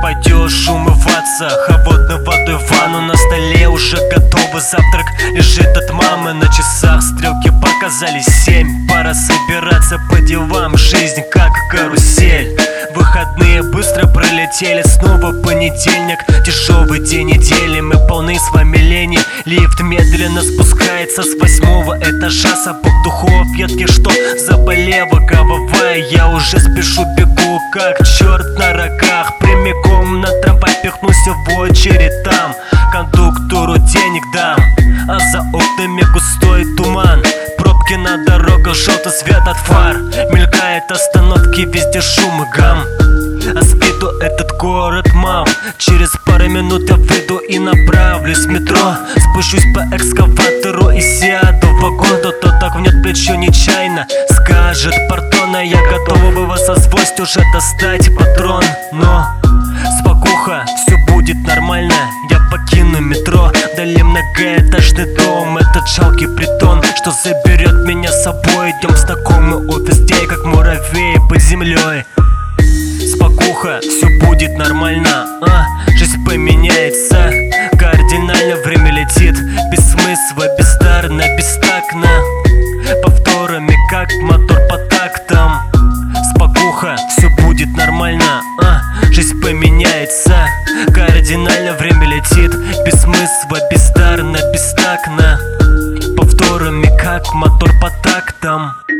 пойдешь умываться холодной водой в ванну. На столе уже готовый завтрак лежит от мамы. На часах стрелки показали 7. Пора собираться по делам, жизнь как карусель. Выходные быстро пролетели, снова понедельник. Тяжелый день недели, мы полны с вами лени. Лифт медленно спускается с 8-го этажа. Сапог духов едкий, что заболела голова. Я уже спешу, бегу как черт на рогах. Прямиком на трамвай пихнусь в очередь там. Кондуктору денег дам, а за окнами густой туман. Пробки на дорогах, желтый свет от фар. Мелькает остановки, везде шум и гам. А с виду этот город мал. Через пару минут я выйду и направлюсь в метро. Спущусь по экскаватору и сяду в вагон. Кто-то так гнет плечо нечаянно, скажет: пардона, я готова бы вас созвость уже достать патрон. Но спокуха, все будет нормально. Я покину метро, вдали многоэтажный дом. Этот жалкий притон, что заберет меня с собой. Идем в знакомый офис, где как муравей под землей. Спокуха, все будет нормально, жизнь поменяется кардинально. Время летит без смысла, бездарно, бестактно, повторами как мотор по тактам. Спокуха, все будет нормально, жизнь поменяется кардинально. Время летит без смысла, бездарно, бестактно, повторами как мотор по тактам.